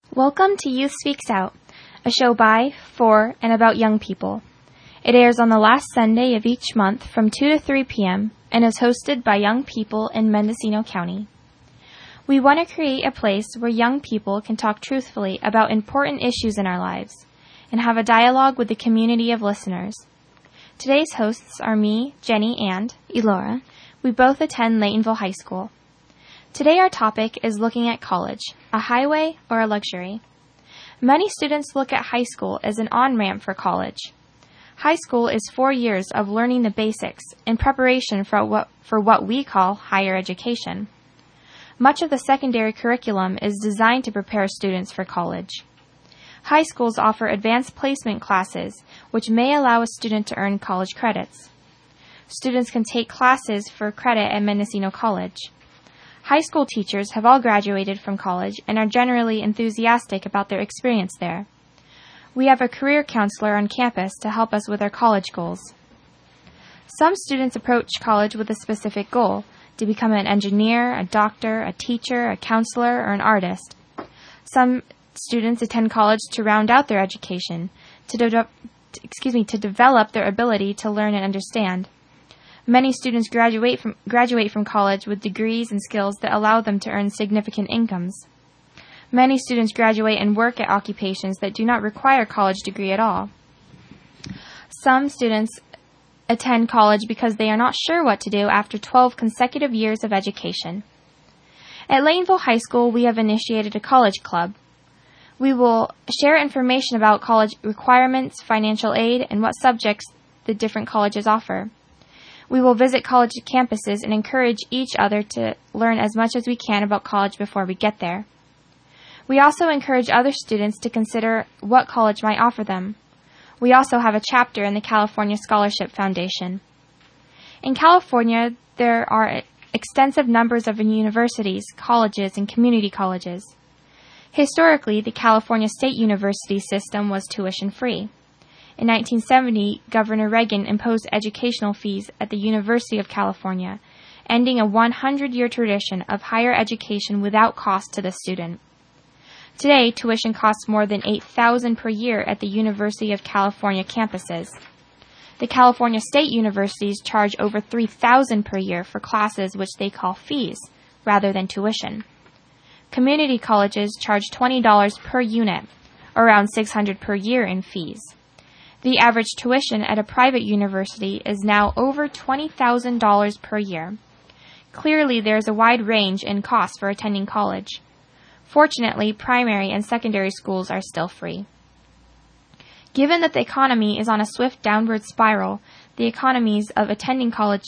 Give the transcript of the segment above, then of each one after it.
Welcome to Youth Speaks Out, a show by, for, and about young people. It airs on the last Sunday of each month from 2 to 3 p.m. and is hosted by young people in Mendocino County. We want to create a place where young people can talk truthfully about important issues in our lives and have a dialogue with the community of listeners. Today's hosts are me, Jenny, and Elora. We both attend Laytonville High School. Today our topic is looking at college, a highway or a luxury. Many students look at high school as an on-ramp for college. High school is 4 years of learning the basics in preparation for what we call higher education. Much of the secondary curriculum is designed to prepare students for college. High schools offer advanced placement classes, which may allow a student to earn college credits. Students can take classes for credit at Mendocino College. High school teachers have all graduated from college and are generally enthusiastic about their experience there. We have a career counselor on campus to help us with our college goals. Some students approach college with a specific goal, to become an engineer, a doctor, a teacher, a counselor, or an artist. Some students attend college to round out their education, to develop their ability to learn and understand. Many students graduate from college with degrees and skills that allow them to earn significant incomes. Many students graduate and work at occupations that do not require a college degree at all. Some students attend college because they are not sure what to do after 12 consecutive years of education. At Laytonville High School, we have initiated a college club. We will share information about college requirements, financial aid, and what subjects the different colleges offer. We will visit college campuses and encourage each other to learn as much as we can about college before we get there. We also encourage other students to consider what college might offer them. We also have a chapter in the California Scholarship Foundation. In California, there are extensive numbers of universities, colleges, and community colleges. Historically, the California State University system was tuition-free. In 1970, Governor Reagan imposed educational fees at the University of California, ending a 100-year tradition of higher education without cost to the student. Today, tuition costs more than $8,000 per year at the University of California campuses. The California State Universities charge over $3,000 per year for classes which they call fees, rather than tuition. Community colleges charge $20 per unit, around $600 per year in fees. The average tuition at a private university is now over $20,000 per year. Clearly, there is a wide range in costs for attending college. Fortunately, primary and secondary schools are still free. Given that the economy is on a swift downward spiral, the economics of attending college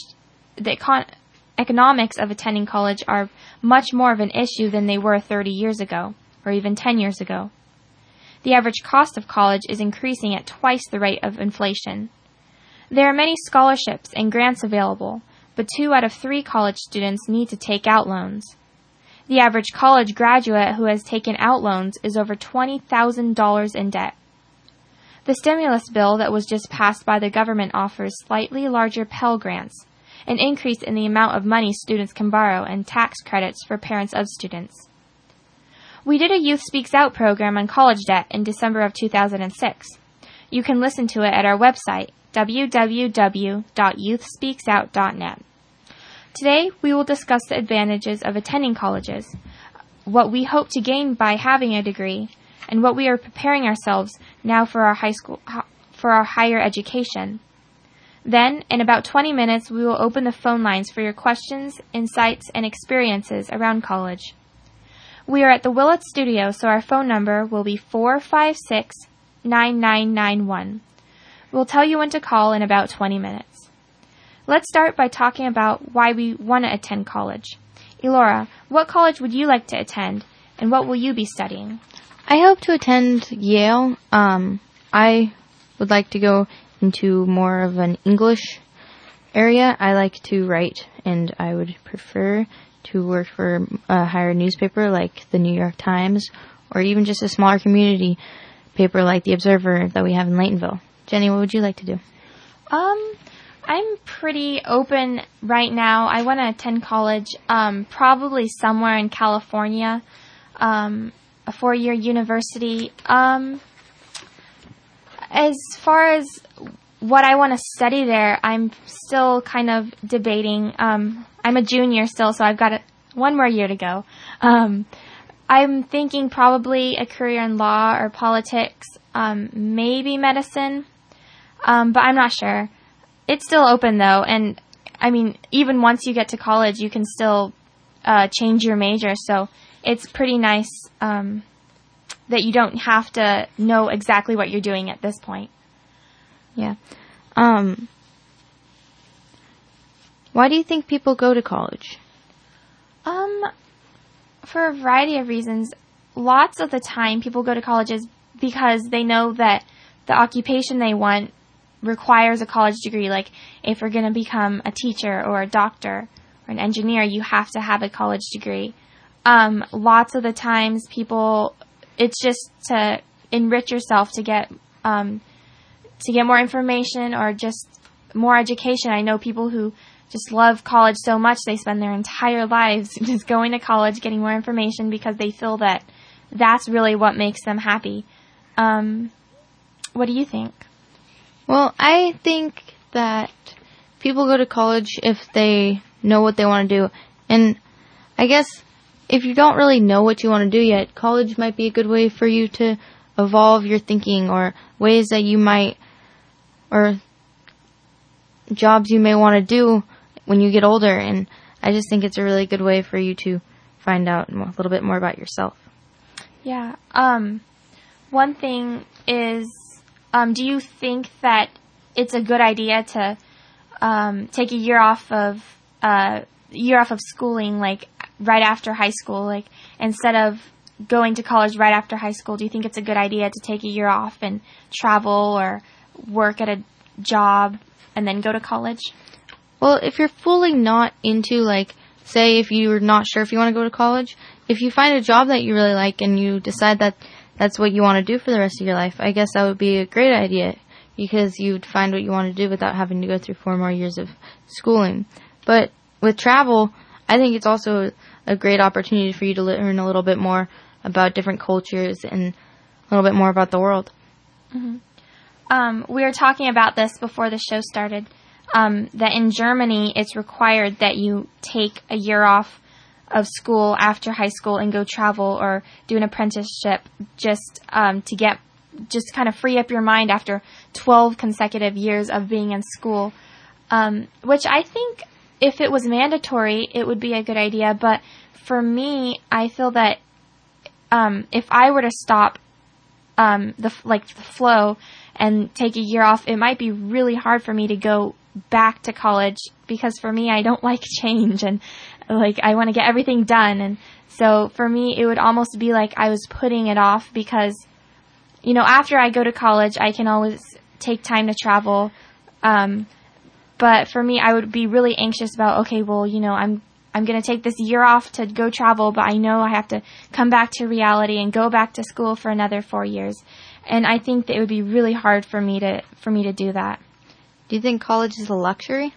are much more of an issue than they were 30 years ago, or even 10 years ago. The average cost of college is increasing at twice the rate of inflation. There are many scholarships and grants available, but 2 out of 3 college students need to take out loans. The average college graduate who has taken out loans is over $20,000 in debt. The stimulus bill that was just passed by the government offers slightly larger Pell Grants, an increase in the amount of money students can borrow, and tax credits for parents of students. We did a Youth Speaks Out program on college debt in December of 2006. You can listen to it at our website, www.youthspeaksout.net. Today, we will discuss the advantages of attending colleges, what we hope to gain by having a degree, and what we are preparing ourselves now for our higher education. Then, in about 20 minutes, we will open the phone lines for your questions, insights, and experiences around college. We are at the Willett Studio, so our phone number will be 456-9991. We'll tell you when to call in about 20 minutes. Let's start by talking about why we want to attend college. Elora, what college would you like to attend, and what will you be studying? I hope to attend Yale. I would like to go into more of an English area. I like to write, and I would prefer to work for a higher newspaper like the New York Times, or even just a smaller community paper like the Observer that we have in Laytonville. Jenny, what would you like to do? I'm pretty open right now. I want to attend college, probably somewhere in California. a 4-year university. As far as what I want to study there, I'm still kind of debating. I'm a junior still, so I've got one more year to go. I'm thinking probably a career in law or politics, maybe medicine, but I'm not sure. It's still open though, and I mean, even once you get to college, you can still change your major, so it's pretty nice that you don't have to know exactly what you're doing at this point. Yeah. Why do you think people go to college? For a variety of reasons. Lots of the time people go to colleges because they know that the occupation they want requires a college degree. Like if you're going to become a teacher or a doctor or an engineer, you have to have a college degree. Lots of the times people, it's just to enrich yourself, to get more information or just more education. I know people who just love college so much they spend their entire lives just going to college, getting more information because they feel that that's really what makes them happy. What do you think? Well, I think that people go to college if they know what they want to do. And I guess if you don't really know what you want to do yet, college might be a good way for you to evolve your thinking, or ways that you might, or jobs you may want to do when you get older. And I just think it's a really good way for you to find out a little bit more about yourself. Yeah. One thing is, do you think that it's a good idea to take a year off of schooling, like right after high school, like instead of going to college right after high school? Do you think it's a good idea to take a year off and travel or work at a job and then go to college? Well, if you're fully not into, like, say if you're not sure if you want to go to college, if you find a job that you really like and you decide that that's what you want to do for the rest of your life, I guess that would be a great idea, because you'd find what you want to do without having to go through 4 more years of schooling. But with travel, I think it's also a great opportunity for you to learn a little bit more about different cultures and a little bit more about the world. Mm-hmm. We were talking about this before the show started, that in Germany it's required that you take a year off of school after high school and go travel or do an apprenticeship just to get, just kind of free up your mind after 12 consecutive years of being in school, which I think if it was mandatory, it would be a good idea. But for me, I feel that if I were to stop the flow and take a year off, it might be really hard for me to go back to college, because for me, I don't like change, and like I want to get everything done. And so for me, it would almost be like I was putting it off, because, you know, after I go to college, I can always take time to travel. But for me, I would be really anxious about, okay, well, you know, I'm going to take this year off to go travel, but I know I have to come back to reality and go back to school for another 4 years. And I think that it would be really hard for me to do that. Do you think college is a luxury?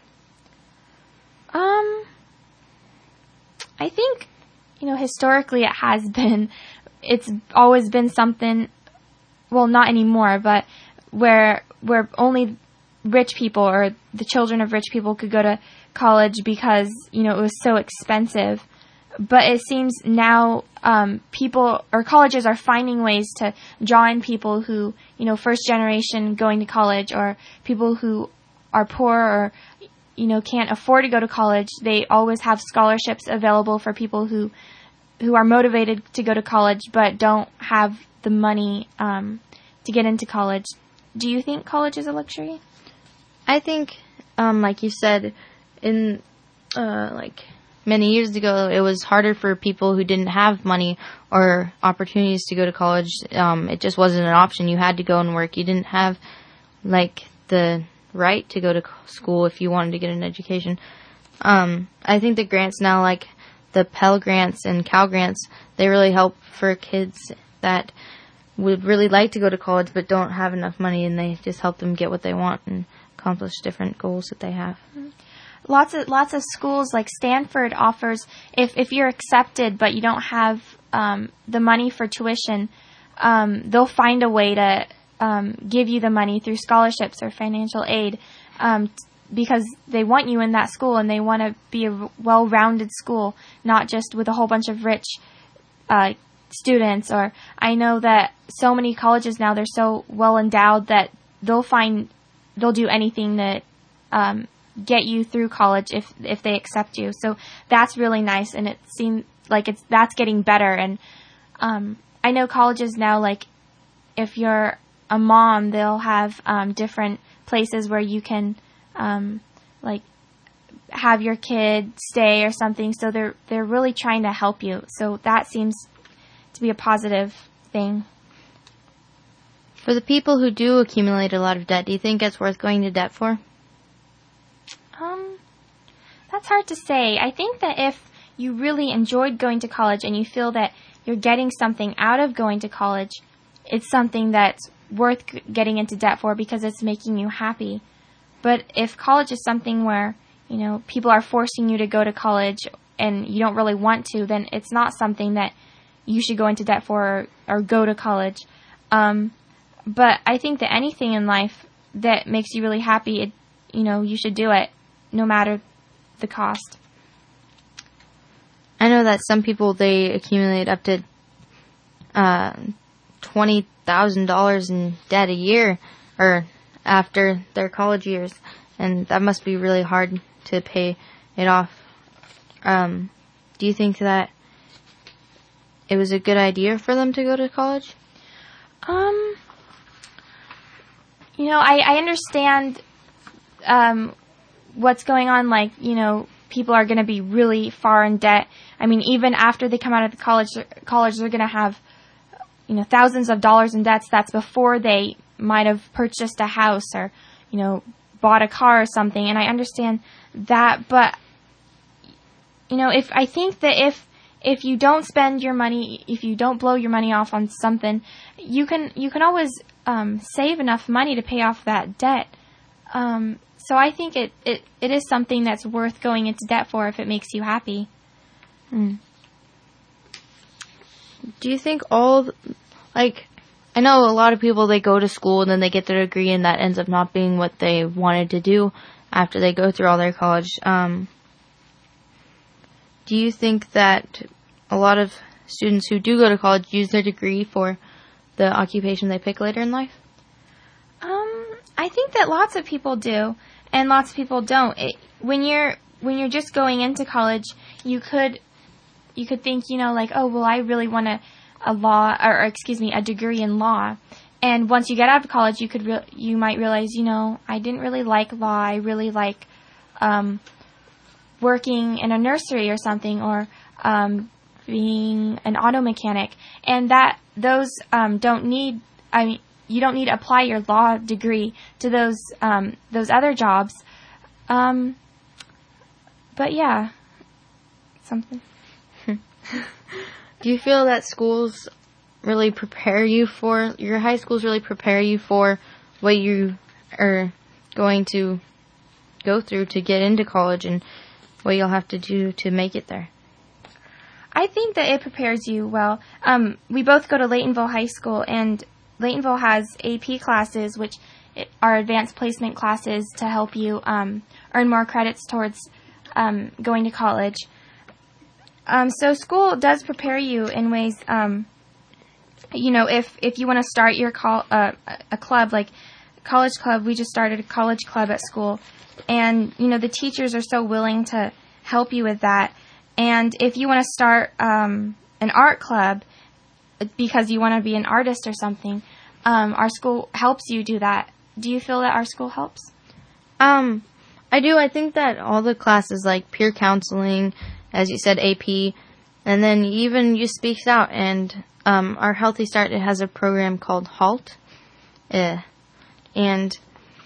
I think, you know, historically it has been. It's always been something, well, not anymore, but where only rich people or the children of rich people could go to college because, you know, it was so expensive. But it seems now people or colleges are finding ways to draw in people who, you know, first generation going to college, or people who are poor or, you know, can't afford to go to college. They always have scholarships available for people who are motivated to go to college but don't have the money to get into college. Do you think college is a luxury? I think, like you said, in many years ago, it was harder for people who didn't have money or opportunities to go to college. It just wasn't an option. You had to go and work. You didn't have, like, the right to go to school if you wanted to get an education. I think the grants now, like the Pell Grants and Cal Grants, they really help for kids that would really like to go to college but don't have enough money, and they just help them get what they want and accomplish different goals that they have. Lots of schools, like Stanford offers, if you're accepted but you don't have the money for tuition, they'll find a way to give you the money through scholarships or financial aid, because they want you in that school and they want to be a well-rounded school, not just with a whole bunch of rich students. Or I know that so many colleges now, they're so well endowed that they'll do anything to get you through college if they accept you. So that's really nice, and it seems like that's getting better. And I know colleges now, like if you're a mom, they'll have different places where you can like have your kid stay or something. So they're really trying to help you. So that seems to be a positive thing. For the people who do accumulate a lot of debt, do you think it's worth going to debt for? That's hard to say. I think that if you really enjoyed going to college and you feel that you're getting something out of going to college, it's something that's worth getting into debt for because it's making you happy. But if college is something where, people are forcing you to go to college and you don't really want to, then it's not something that you should go into debt for or go to college. But I think that anything in life that makes you really happy, you should do it no matter the cost. I know that some people, they accumulate up to $20,000 in debt a year or after their college years, and that must be really hard to pay it off. Do you think that it was a good idea for them to go to college? I understand what's going on, like, people are going to be really far in debt. I mean, even after they come out of the college, they're going to have, thousands of dollars in debts. That's before they might have purchased a house or, bought a car or something. And I understand that, but, I think that if you don't spend your money, if you don't blow your money off on something, you can always save enough money to pay off that debt. So I think it is something that's worth going into debt for if it makes you happy. Do you think I know a lot of people, they go to school and then they get their degree and that ends up not being what they wanted to do after they go through all their college. Do you think that a lot of students who do go to college use their degree for the occupation they pick later in life? I think that lots of people do, and lots of people don't. When you're just going into college, you could think, oh, well, I really want a degree in law. And once you get out of college, you might realize, I didn't really like law. I really like working in a nursery or something, or being an auto mechanic. And those you don't need to apply your law degree to those other jobs. But yeah, something. Do you feel that schools really prepare you for, your high schools really prepare you for what you are going to go through to get into college and what you'll have to do to make it there? I think that it prepares you well. We both go to Laytonville High School, and Laytonville has AP classes, which are advanced placement classes to help you earn more credits towards going to college. So school does prepare you in ways, if you want to start your a club, like college club, we just started a college club at school. And, the teachers are so willing to help you with that. And if you want to start an art club because you want to be an artist or something, our school helps you do that. Do you feel that our school helps? I do. I think that all the classes, like peer counseling, as you said, AP, and then even You Speaks Out, and our Healthy Start, it has a program called HALT. And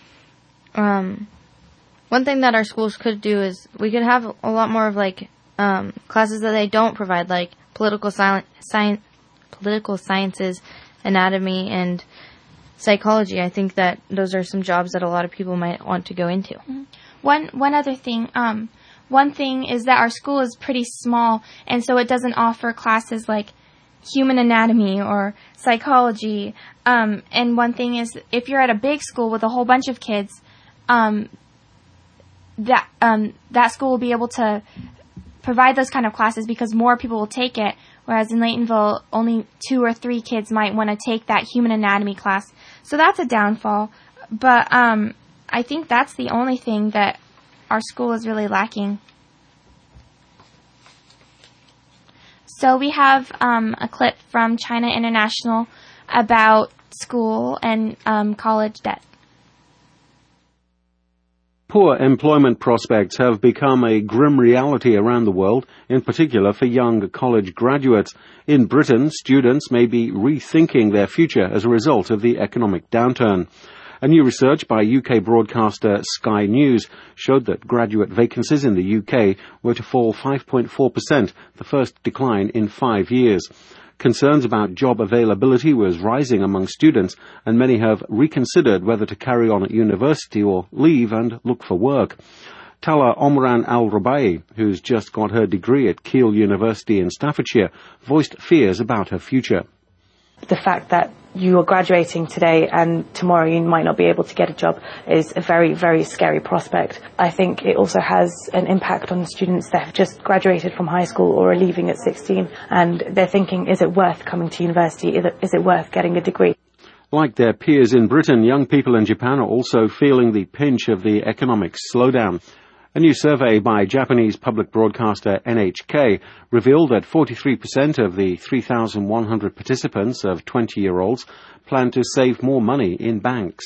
one thing that our schools could do is we could have a lot more of classes that they don't provide, like political sciences, anatomy, and psychology. I think that those are some jobs that a lot of people might want to go into. Mm-hmm. One other thing, one thing is that our school is pretty small, and so it doesn't offer classes like human anatomy or psychology. And one thing is, if you're at a big school with a whole bunch of kids, that school will be able to provide those kind of classes because more people will take it, whereas in Laytonville, only 2 or 3 kids might want to take that human anatomy class. So that's a downfall. But I think that's the only thing that our school is really lacking. So we have a clip from China International about school and college debt. Poor employment prospects have become a grim reality around the world, in particular for young college graduates. In Britain, students may be rethinking their future as a result of the economic downturn. A new research by UK broadcaster Sky News showed that graduate vacancies in the UK were to fall 5.4%, the first decline in 5 years. Concerns about job availability was rising among students, and many have reconsidered whether to carry on at university or leave and look for work. Tala Omran Al-Rubai, who's just got her degree at Keele University in Staffordshire, voiced fears about her future. The fact that you are graduating today and tomorrow you might not be able to get a job is a very, very scary prospect. I think it also has an impact on students that have just graduated from high school or are leaving at 16, and they're thinking, is it worth coming to university? Is it worth getting a degree? Like their peers in Britain, young people in Japan are also feeling the pinch of the economic slowdown. A new survey by Japanese public broadcaster NHK revealed that 43% of the 3,100 participants of 20-year-olds plan to save more money in banks.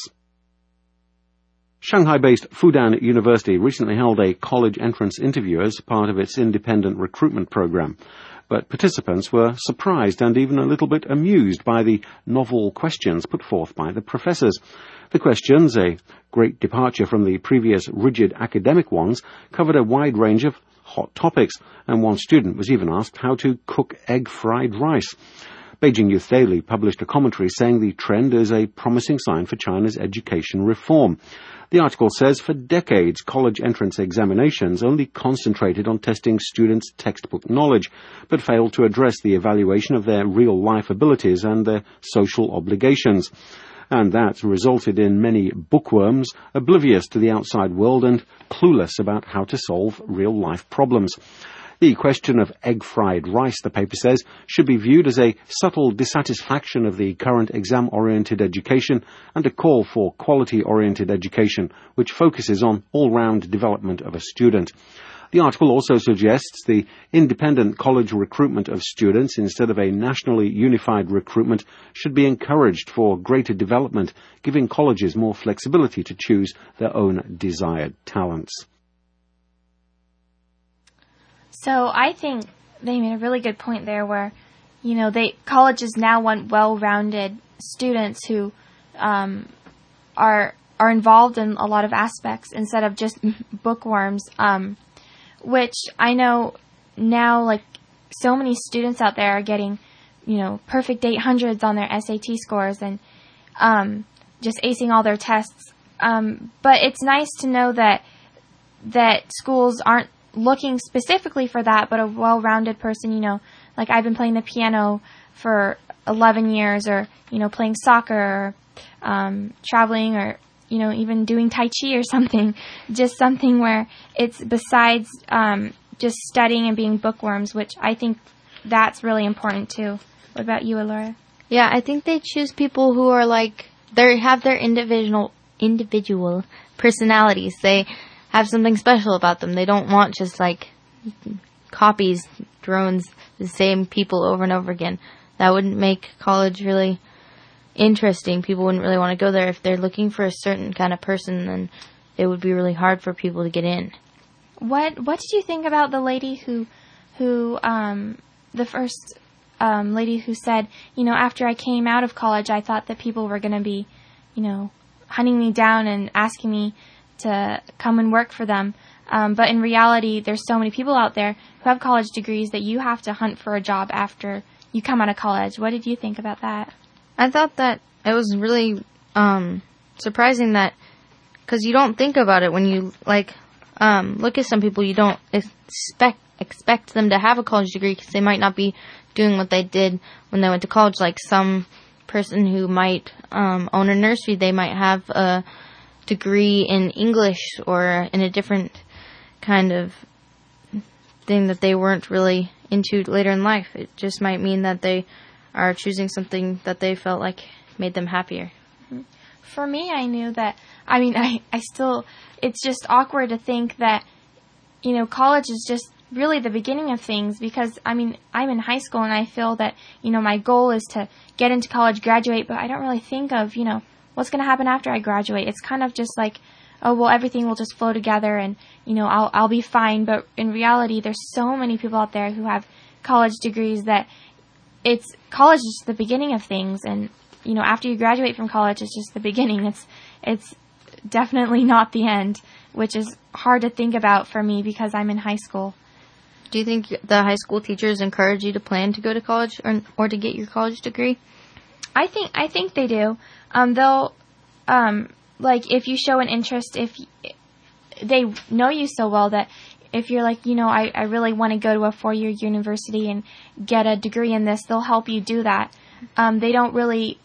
Shanghai-based Fudan University recently held a college entrance interview as part of its independent recruitment program. But participants were surprised and even a little bit amused by the novel questions put forth by the professors. The questions, a great departure from the previous rigid academic ones, covered a wide range of hot topics, and one student was even asked how to cook egg-fried rice. Beijing Youth Daily published a commentary saying the trend is a promising sign for China's education reform. The article says for decades, college entrance examinations only concentrated on testing students' textbook knowledge, but failed to address the evaluation of their real-life abilities and their social obligations. And that resulted in many bookworms oblivious to the outside world and clueless about how to solve real-life problems. The question of egg-fried rice, the paper says, should be viewed as a subtle dissatisfaction of the current exam-oriented education and a call for quality-oriented education, which focuses on all-round development of a student. The article also suggests the independent college recruitment of students instead of a nationally unified recruitment should be encouraged for greater development, giving colleges more flexibility to choose their own desired talents. So I think they made a really good point there where, colleges now want well-rounded students who are involved in a lot of aspects instead of just bookworms, which I know now, like, so many students out there are getting, perfect 800s on their SAT scores and just acing all their tests. But it's nice to know that schools aren't looking specifically for that, but a well-rounded person, like I've been playing the piano for 11 years or, playing soccer or traveling or, even doing Tai Chi or something, just something where it's besides just studying and being bookworms, which I think that's really important too. What about you, Alora? Yeah, I think they choose people who are they have their individual personalities. They have something special about them. They don't want just copies, drones, the same people over and over again. That wouldn't make college really interesting. People wouldn't really want to go there. If they're looking for a certain kind of person, then it would be really hard for people to get in. What did you think about the lady who the first lady who said, after I came out of college, I thought that people were going to be, hunting me down and asking me to come and work for them. But in reality, there's so many people out there who have college degrees that you have to hunt for a job after you come out of college. What did you think about that? I thought that it was really surprising that, because you don't think about it when you look at some people, you don't expect them to have a college degree because they might not be doing what they did when they went to college. Like some person who might own a nursery, they might have a degree in English or in a different kind of thing that they weren't really into later in life. It just might mean that they are choosing something that they felt like made them happier. For me, I knew that, I still, it's just awkward to think that, college is just really the beginning of things, because, I'm in high school and I feel that, my goal is to get into college, graduate, but I don't really think of, what's going to happen after I graduate. It's kind of just like, oh, well, everything will just flow together and, I'll be fine. But in reality, there's so many people out there who have college degrees that college is the beginning of things. And, after you graduate from college, it's just the beginning. It's definitely not the end, which is hard to think about for me because I'm in high school. Do you think the high school teachers encourage you to plan to go to college or to get your college degree? I think they do. They'll, like, if you show an interest, if they know you so well that if you're like, I really want to go to a 4-year university and get a degree in this, they'll help you do that. They don't really,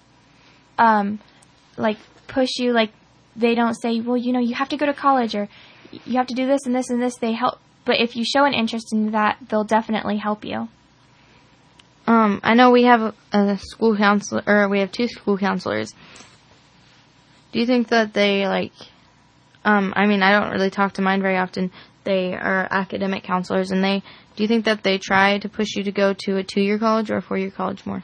push you, like, they don't say, well, you have to go to college or you have to do this and this and this. They help. But if you show an interest in that, they'll definitely help you. I know we have a school counselor, or we have 2 school counselors. Do you think that they, I don't really talk to mine very often. They are academic counselors, and do you think that they try to push you to go to a 2-year college or a 4-year college more?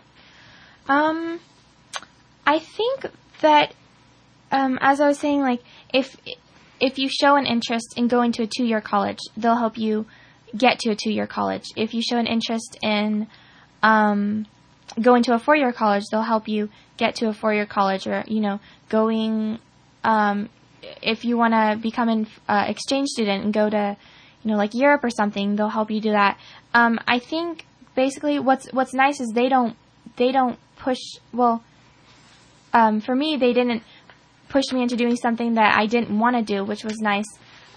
I think that, as I was saying, if you show an interest in going to a 2-year college, they'll help you get to a 2-year college. If you show an interest in going to a 4-year college, they'll help you get to a 4-year college, or, going, if you want to become an exchange student and go to, Europe or something, they'll help you do that. I think basically what's nice is they don't push, for me, they didn't push me into doing something that I didn't want to do, which was nice.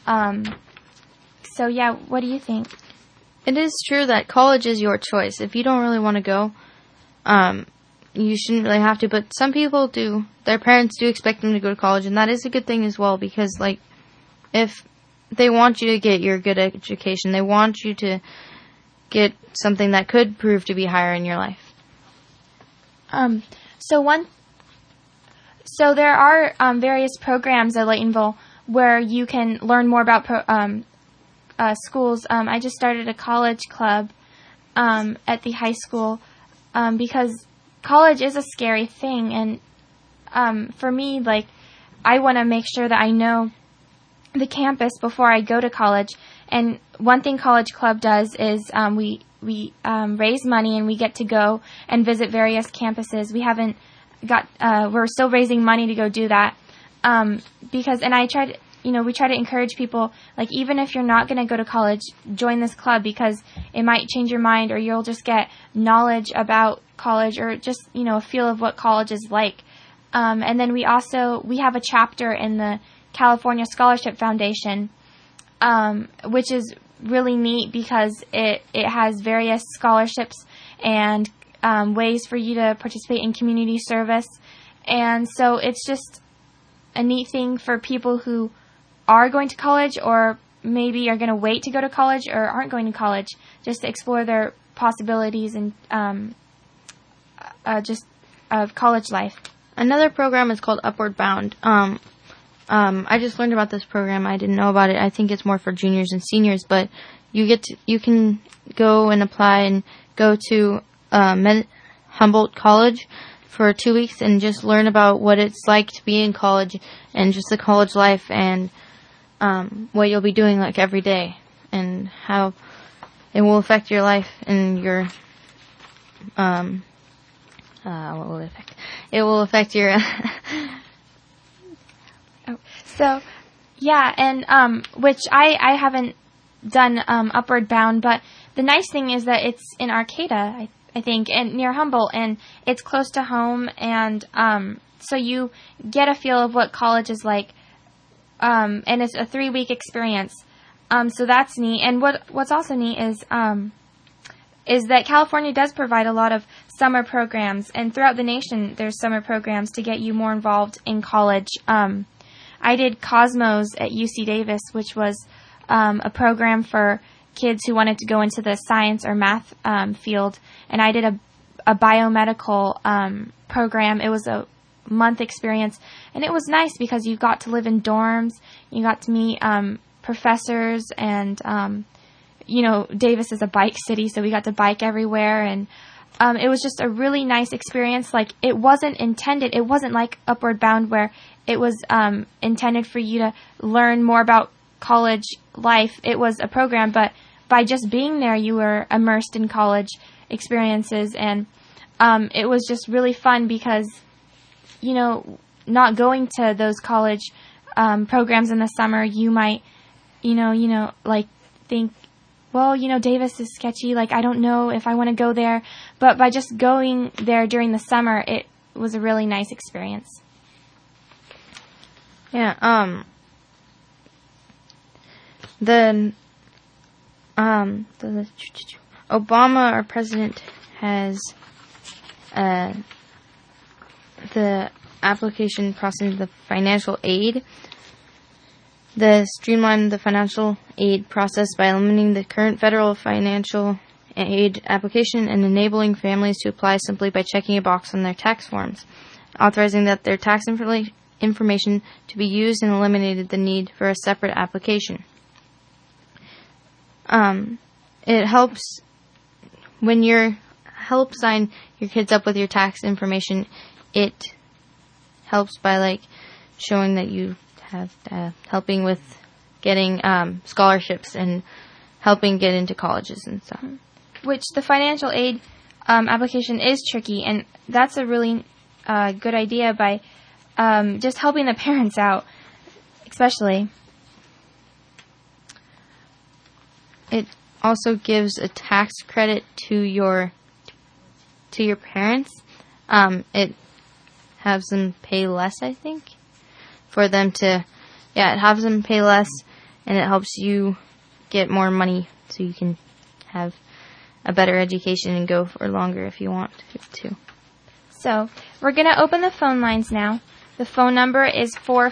So yeah, what do you think? It is true that college is your choice. If you don't really want to go, you shouldn't really have to, but some people do. Their parents do expect them to go to college, and that is a good thing as well, because, if they want you to get your good education, they want you to get something that could prove to be higher in your life. So there are various programs at Laytonville where you can learn more about schools. I just started a college club at the high school because college is a scary thing, and for me, I want to make sure that I know the campus before I go to college. And one thing College Club does is we raise money and we get to go and visit various campuses. We haven't we're still raising money to go do that because, and I tried. We try to encourage people, even if you're not going to go to college, join this club because it might change your mind, or you'll just get knowledge about college, or just, a feel of what college is like. And then we have a chapter in the California Scholarship Foundation, which is really neat because it has various scholarships and ways for you to participate in community service. And so it's just a neat thing for people who are going to college, or maybe are going to wait to go to college, or aren't going to college, just to explore their possibilities and just of college life. Another program is called Upward Bound. I just learned about this program. I didn't know about it. I think it's more for juniors and seniors, but you can go and apply and go to Humboldt College for 2 weeks and just learn about what it's like to be in college and just the college life, and what you'll be doing every day, and how it will affect your life and your what will it affect? It will affect your So yeah, and which I haven't done Upward Bound, but the nice thing is that it's in Arcata, I think, and near Humboldt, and it's close to home, and so you get a feel of what college is like. And it's a 3-week experience. So that's neat. And what's also neat is, is that California does provide a lot of summer programs, and throughout the nation there's summer programs to get you more involved in college. I did Cosmos at UC Davis, which was a program for kids who wanted to go into the science or math field, and I did a biomedical program. It was a month experience, and it was nice because you got to live in dorms, you got to meet professors, and Davis is a bike city, so we got to bike everywhere, and it was just a really nice experience. Like, it wasn't like Upward Bound, where it was intended for you to learn more about college life. It was a program, but by just being there, you were immersed in college experiences, and it was just really fun because, not going to those college programs in the summer, you might, think, well, Davis is sketchy, like, I don't know if I want to go there, but by just going there during the summer, it was a really nice experience. Yeah, Obama, our president, has the application process of the financial aid. Streamlined the financial aid process by eliminating the current federal financial aid application and enabling families to apply simply by checking a box on their tax forms, authorizing that their tax information to be used, and eliminated the need for a separate application. It helps when you help sign your kids up with your tax information. It helps by showing that you have helping with getting scholarships and helping get into colleges and stuff. Which the financial aid application is tricky, and that's a really good idea by just helping the parents out, especially. It also gives a tax credit to your parents. It has them pay less, I think, for them to, it has them pay less, and it helps you get more money so you can have a better education and go for longer if you want to. So, we're going to open the phone lines now. The phone number is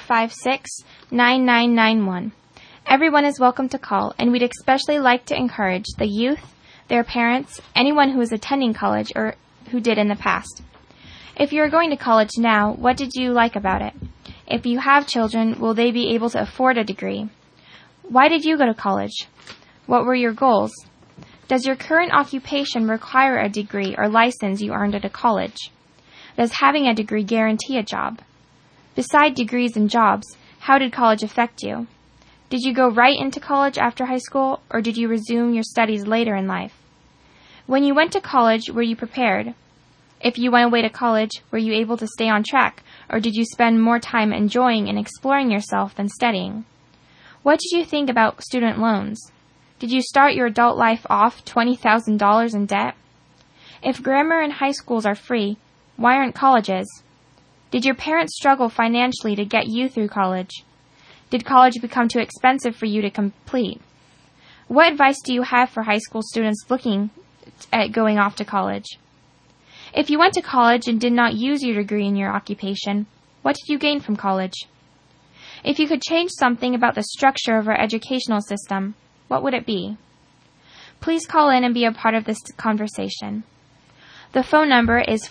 456-9991. Everyone is welcome to call, and we'd especially like to encourage the youth, their parents, anyone who is attending college or who did in the past. If you are going to college now, what did you like about it? If you have children, will they be able to afford a degree? Why did you go to college? What were your goals? Does your current occupation require a degree or license you earned at a college? Does having a degree guarantee a job? Beside degrees and jobs, how did college affect you? Did you go right into college after high school, or did you resume your studies later in life? When you went to college, were you prepared? If you went away to college, were you able to stay on track, or did you spend more time enjoying and exploring yourself than studying? What did you think about student loans? Did you start your adult life off $20,000 in debt? If grammar and high schools are free, why aren't colleges? Did your parents struggle financially to get you through college? Did college become too expensive for you to complete? What advice do you have for high school students looking at going off to college? If you went to college and did not use your degree in your occupation, what did you gain from college? If you could change something about the structure of our educational system, what would it be? Please call in and be a part of this conversation. The phone number is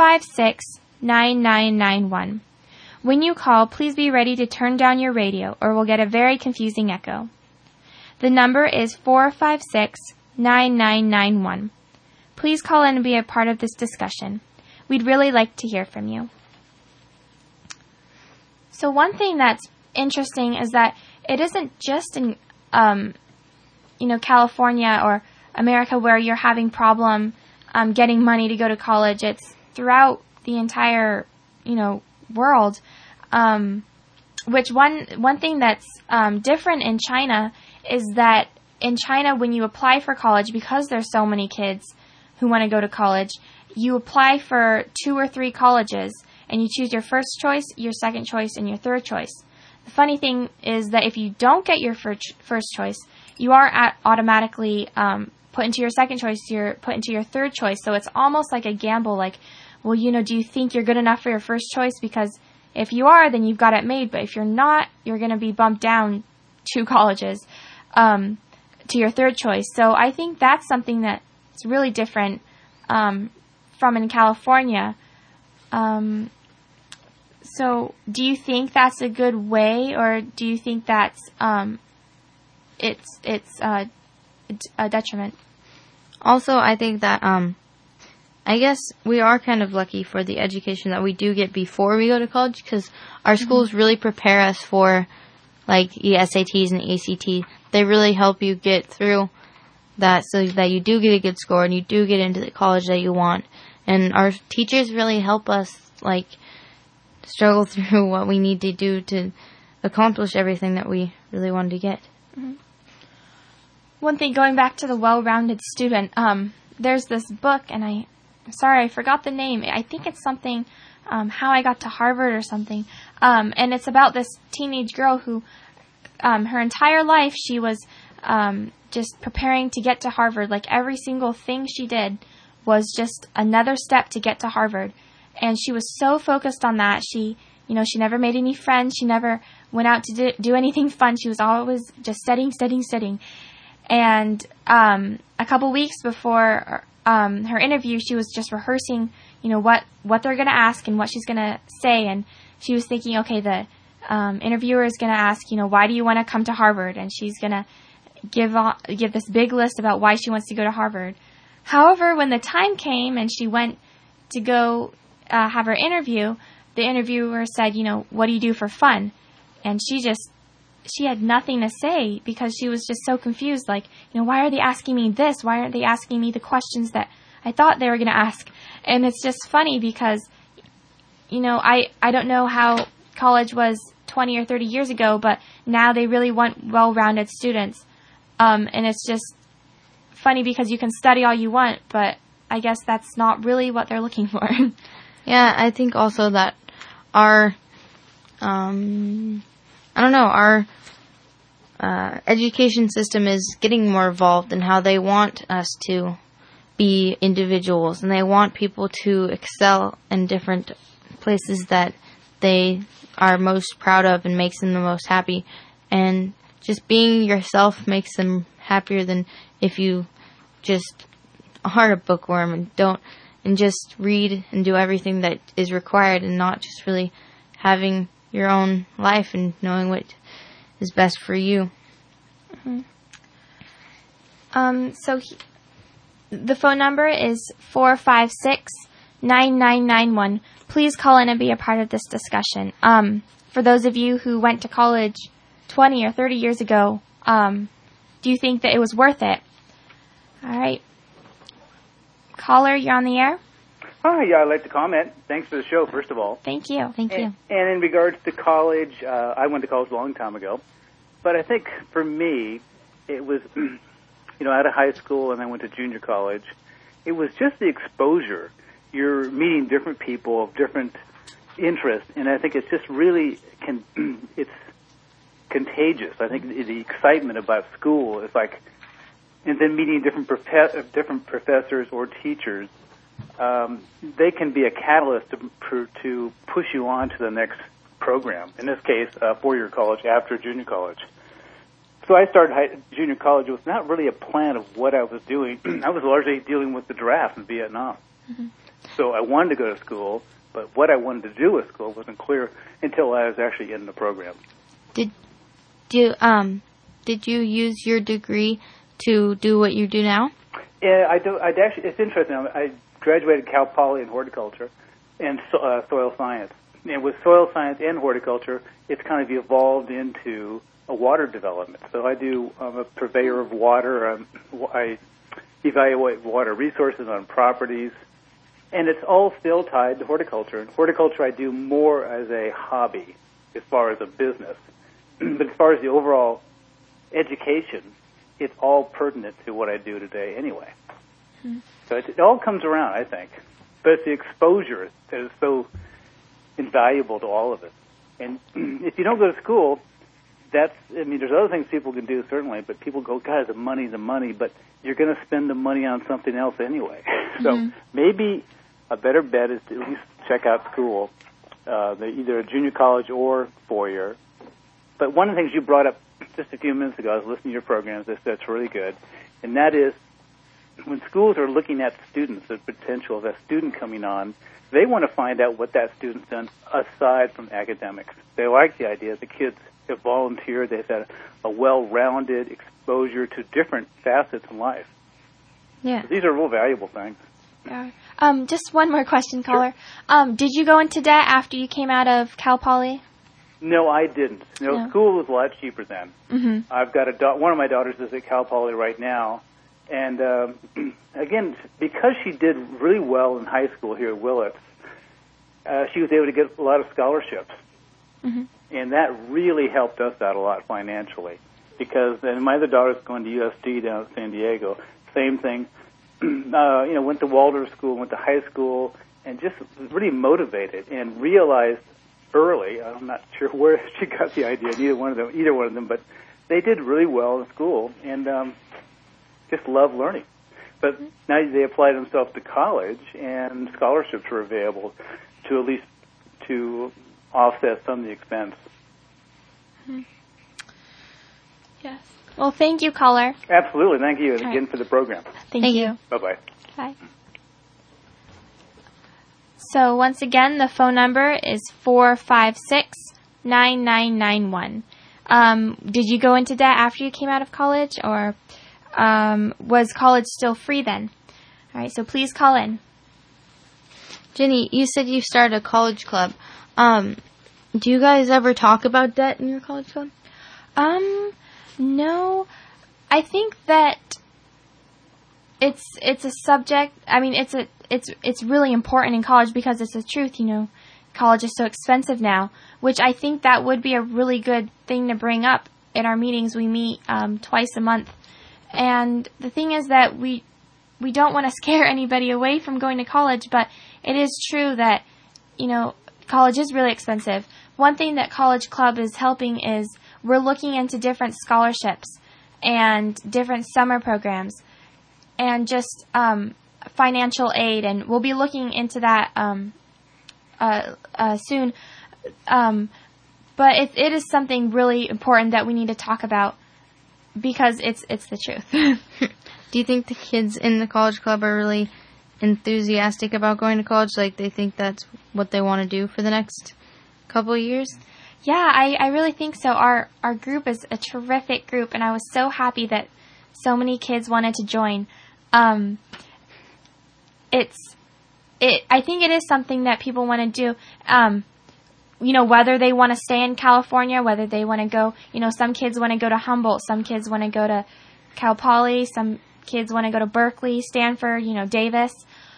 456-9991. When you call, please be ready to turn down your radio, or we'll get a very confusing echo. The number is 456-9991. Please call in and be a part of this discussion. We'd really like to hear from you. So one thing that's interesting is that it isn't just in, California or America where you're having problem getting money to go to college. It's throughout the entire, world. Which one thing that's different in China is that in China, when you apply for college, because there's so many kids who want to go to college, you apply for 2 or 3 colleges, and you choose your first choice, your second choice, and your third choice. The funny thing is that if you don't get your first choice, you are automatically put into your second choice, you're put into your third choice. So it's almost like a gamble, like, well, do you think you're good enough for your first choice? Because if you are, then you've got it made. But if you're not, you're going to be bumped down 2 colleges to your third choice. So I think that's something that's really different from in California. So do you think that's a good way, or do you think that's it's a detriment? Also, I think that I guess we are kind of lucky for the education that we do get before we go to college, because our schools really prepare us for like the SATs and ACT. They really help you get through that so that you do get a good score and you do get into the college that you want. And our teachers really help us like struggle through what we need to do to accomplish everything that we really wanted to get. Mm-hmm. One thing, going back to the well-rounded student, there's this book, and I'm sorry, I forgot the name. I think it's something, How I Got to Harvard or something. And it's about this teenage girl who, her entire life, she was just preparing to get to Harvard. Like, every single thing she did was just another step to get to Harvard. And she was so focused on that. She never made any friends. She never went out to do anything fun. She was always just studying. And a couple weeks before her interview, she was just rehearsing, what they're going to ask and what she's going to say. And she was thinking, okay, the interviewer is going to ask, why do you want to come to Harvard? And she's going to give this big list about why she wants to go to Harvard. However, when the time came and she went to go have her interview, the interviewer said, what do you do for fun? And she had nothing to say because she was just so confused. Like, why are they asking me this? Why aren't they asking me the questions that I thought they were going to ask? And it's just funny because, I don't know how college was 20 or 30 years ago, but now they really want well-rounded students. And it's just funny because you can study all you want, but I guess that's not really what they're looking for. Yeah, I think also that our education system is getting more evolved in how they want us to be individuals, and they want people to excel in different places that they are most proud of and makes them the most happy. And just being yourself makes them happier than if you just are a bookworm and just read and do everything that is required and not just really having your own life and knowing what is best for you. Mm-hmm. The phone number is 456-9991. Please call in and be a part of this discussion. For those of you who went to college 20 or 30 years ago, do you think that it was worth it? All right. Caller, you're on the air. Hi, yeah, I'd like to comment. Thanks for the show, first of all. Thank you. Thank you. And in regards to college, I went to college a long time ago. But I think for me, it was, out of high school and I went to junior college, it was just the exposure. You're meeting different people of different interests, and I think it's just really, it's contagious. I think the excitement about school is like, and then meeting different professors or teachers, they can be a catalyst to push you on to the next program. In this case, 4-year college after junior college. So I started junior college. It was not really a plan of what I was doing. I was largely dealing with the draft in Vietnam. Mm-hmm. So I wanted to go to school, but what I wanted to do with school wasn't clear until I was actually in the program. Did you use your degree to do what you do now? Yeah, I do. It's interesting. I graduated Cal Poly in horticulture and soil science. And with soil science and horticulture, it's kind of evolved into a water development. So I'm a purveyor of water. I evaluate water resources on properties. And it's all still tied to horticulture. And horticulture I do more as a hobby as far as a business. But as far as the overall education, it's all pertinent to what I do today anyway. Mm-hmm. So it all comes around, I think. But it's the exposure that is so invaluable to all of us. And if you don't go to school, there's other things people can do, certainly, but people go, God, the money, but you're going to spend the money on something else anyway. So maybe a better bet is to at least check out school, either a junior college or four-year. But one of the things you brought up just a few minutes ago, I was listening to your programs, that's really good, and that is when schools are looking at students, the potential of a student coming on, they want to find out what that student's done aside from academics. They like the idea the kids have volunteered, they've had a well-rounded exposure to different facets in life. Yeah. So these are real valuable things. Yeah. Just one more question, caller. Sure. Did you go into debt after you came out of Cal Poly? No, I didn't. School was a lot cheaper then. Mm-hmm. I've got one of my daughters is at Cal Poly right now, and again, because she did really well in high school here at Willits, she was able to get a lot of scholarships, and that really helped us out a lot financially. Because and my other daughter's going to USD down at San Diego, same thing. Went to Waldorf school, went to high school, and just really motivated and realized early. I'm not sure where she got the idea. Either one of them, but they did really well in school and just love learning. But now they apply themselves to college, and scholarships were available to at least to offset some of the expense. Yes. Well, thank you, caller. Absolutely. Thank you again for the program. Thank you. Bye-bye. Bye. So once again, the phone number is 456-9991. Did you go into debt after you came out of college, or was college still free then? All right, so please call in. Jenny, you said you started a college club. Do you guys ever talk about debt in your college club? No. I think that it's a subject. I mean, it's really important in college because it's the truth. College is so expensive now, which I think that would be a really good thing to bring up in our meetings. We meet twice a month, and the thing is that we don't want to scare anybody away from going to college, but it is true that college is really expensive. One thing that College Club is helping is we're looking into different scholarships and different summer programs and just financial aid, and we'll be looking into that soon. But it is something really important that we need to talk about because it's the truth. Do you think the kids in the College Club are really enthusiastic about going to college? Like they think that's what they want to do for the next couple of years? Yeah, I really think so. Our group is a terrific group, and I was so happy that so many kids wanted to join. I think it is something that people want to do. Whether they want to stay in California, whether they want to go, some kids want to go to Humboldt, some kids want to go to Cal Poly, some kids want to go to Berkeley, Stanford, Davis.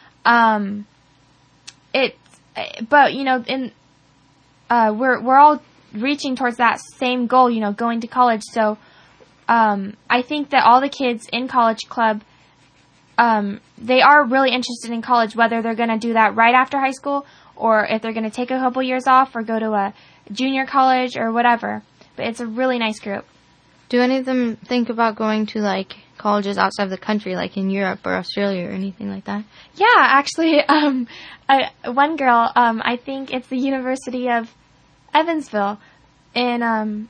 We're all reaching towards that same goal, going to college. So, I think that all the kids in College Club, they are really interested in college, whether they're going to do that right after high school or if they're going to take a couple years off or go to a junior college or whatever. But it's a really nice group. Do any of them think about going to, colleges outside of the country, like in Europe or Australia or anything like that? Yeah, actually, one girl, I think it's the University of Evansville in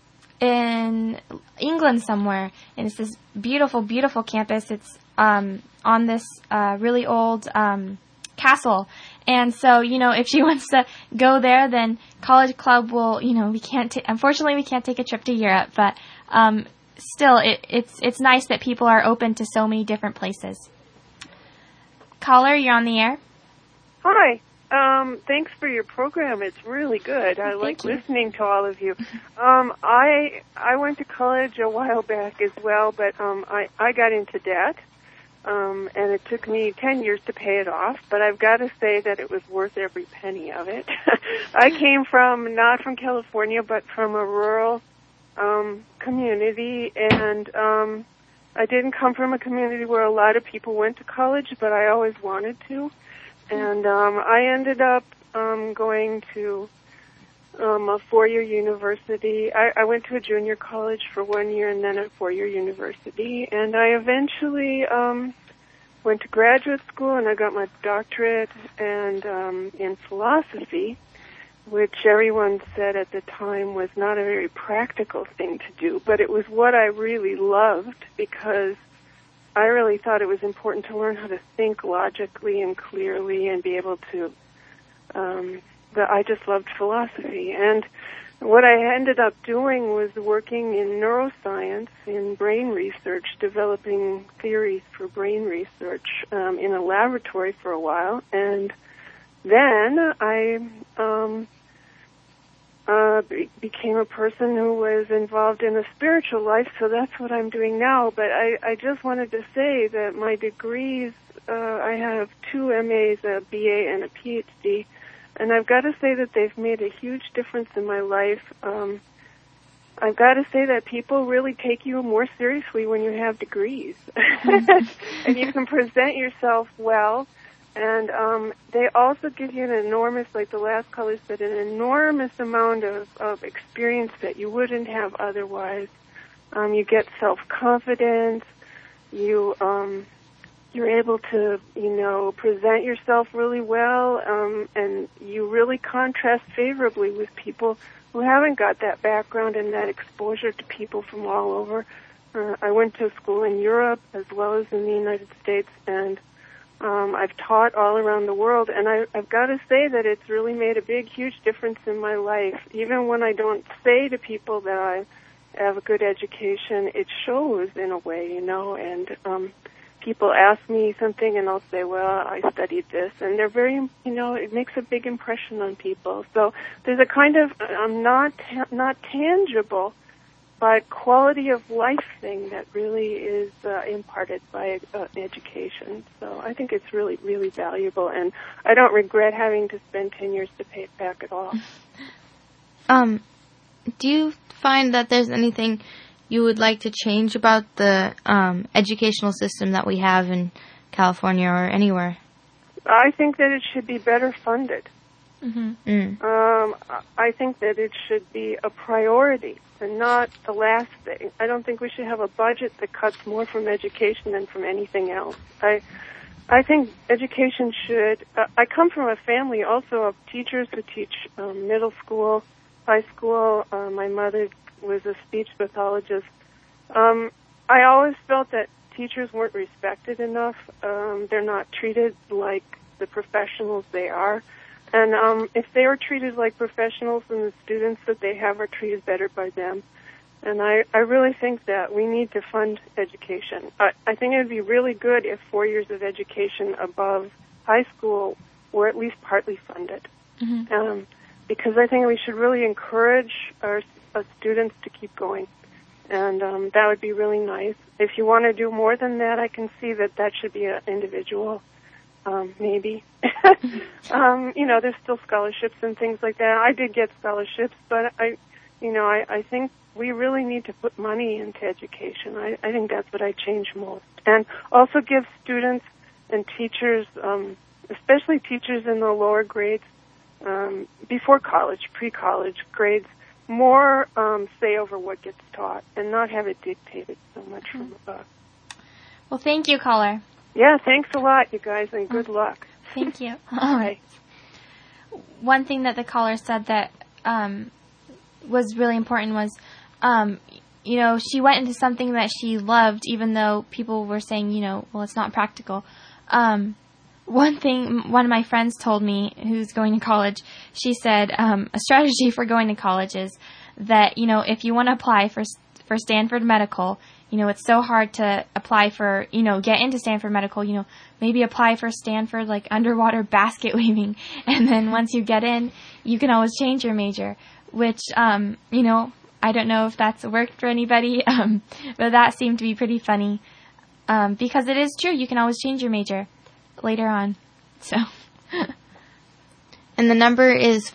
England somewhere, and it's this beautiful, beautiful campus. It's on this really old castle, and so if she wants to go there, then College Club will. Unfortunately, we can't take a trip to Europe, but still, it's nice that people are open to so many different places. Caller, you're on the air. Hi. Thanks for your program. It's really good. I like listening to all of you. I went to college a while back as well, but I got into debt, and it took me 10 years to pay it off, but I've got to say that it was worth every penny of it. I came not from California, but from a rural community, and I didn't come from a community where a lot of people went to college, but I always wanted to. And I ended up going to a four-year university. I went to a junior college for 1 year and then a four-year university. And I eventually went to graduate school, and I got my doctorate and in philosophy, which everyone said at the time was not a very practical thing to do. But it was what I really loved, because I really thought it was important to learn how to think logically and clearly and be able to I just loved philosophy. And what I ended up doing was working in neuroscience, in brain research, developing theories for brain research in a laboratory for a while. And then I became a person who was involved in a spiritual life, so that's what I'm doing now. But I just wanted to say that my degrees, I have 2 MAs, a BA, and a PhD. And I've got to say that they've made a huge difference in my life. I've got to say that people really take you more seriously when you have degrees. And you can present yourself well. And they also give you an enormous, like the last caller said, an enormous amount of experience that you wouldn't have otherwise. You get self-confidence. You're able to, present yourself really well, and you really contrast favorably with people who haven't got that background and that exposure to people from all over. I went to school in Europe as well as in the United States, and I've taught all around the world, and I've got to say that it's really made a big, huge difference in my life. Even when I don't say to people that I have a good education, it shows in a way, and people ask me something and I'll say, well, I studied this, and they're very, it makes a big impression on people. So there's a kind of not tangible, but quality of life thing that really is imparted by education. So I think it's really, really valuable, and I don't regret having to spend 10 years to pay it back at all. Do you find that there's anything you would like to change about the educational system that we have in California or anywhere? I think that it should be better funded. Mm-hmm. I think that it should be a priority and not the last thing. I don't think we should have a budget that cuts more from education than from anything else. I think education should... I come from a family also of teachers who teach middle school, high school. My mother was a speech pathologist. I always felt that teachers weren't respected enough. They're not treated like the professionals they are. And if they are treated like professionals, then the students that they have are treated better by them. And I really think that we need to fund education. I think it would be really good if 4 years of education above high school were at least partly funded. Mm-hmm. Because I think we should really encourage our students to keep going. And that would be really nice. If you want to do more than that, I can see that should be an individual, maybe. There's still scholarships and things like that. I did get scholarships, but I think we really need to put money into education. I think that's what I change most. And also give students and teachers, especially teachers in the lower grades, before college, pre-college grades, more say over what gets taught and not have it dictated so much from above. Well, thank you, caller. Yeah, thanks a lot, you guys, and good luck. Thank you. All right. One thing that the caller said that was really important was, she went into something that she loved, even though people were saying, well, it's not practical. One thing one of my friends told me who's going to college, she said a strategy for going to college is that, if you want to apply for Stanford Medical, it's so hard to apply for, get into Stanford Medical, maybe apply for Stanford, like, underwater basket weaving. And then once you get in, you can always change your major, which, I don't know if that's worked for anybody, but that seemed to be pretty funny, because it is true. You can always change your major later on. So. And the number is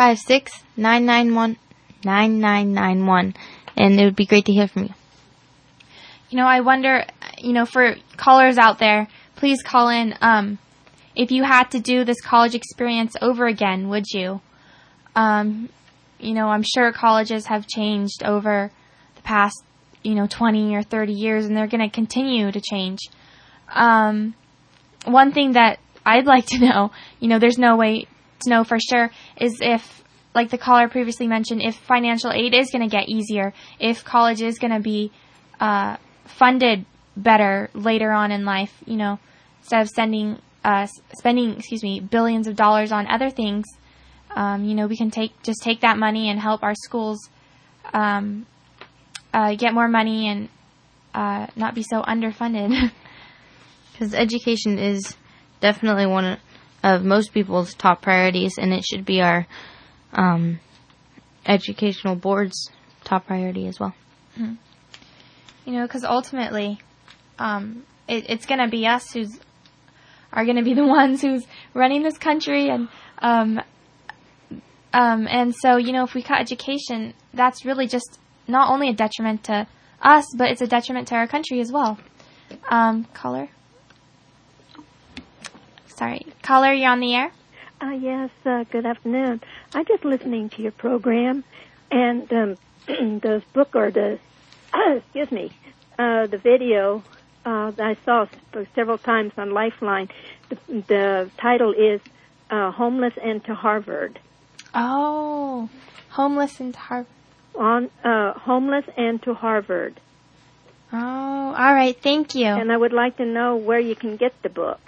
456-991-9991. And it would be great to hear from you. I wonder, for callers out there, please call in. If you had to do this college experience over again, would you? I'm sure colleges have changed over the past, 20 or 30 years, and they're going to continue to change. One thing that I'd like to know, there's no way to know for sure, is if, like the caller previously mentioned, if financial aid is going to get easier, if college is going to be funded better later on in life, instead of spending billions of dollars on other things, we can take that money and help our schools get more money and not be so underfunded. Because education is definitely one of most people's top priorities, and it should be our educational board's top priority as well. Mm-hmm. Because ultimately, it's going to be us who's are going to be the ones who's running this country, and so if we cut education, that's really just not only a detriment to us, but it's a detriment to our country as well. Caller? Sorry. Caller, you're on the air? Yes, good afternoon. I'm just listening to your program, and the book or the, the video that I saw several times on Lifeline, the title is Homeless and to Harvard. Oh, Homeless and to Harvard. Homeless and to Harvard. Oh, all right, thank you. And I would like to know where you can get the book.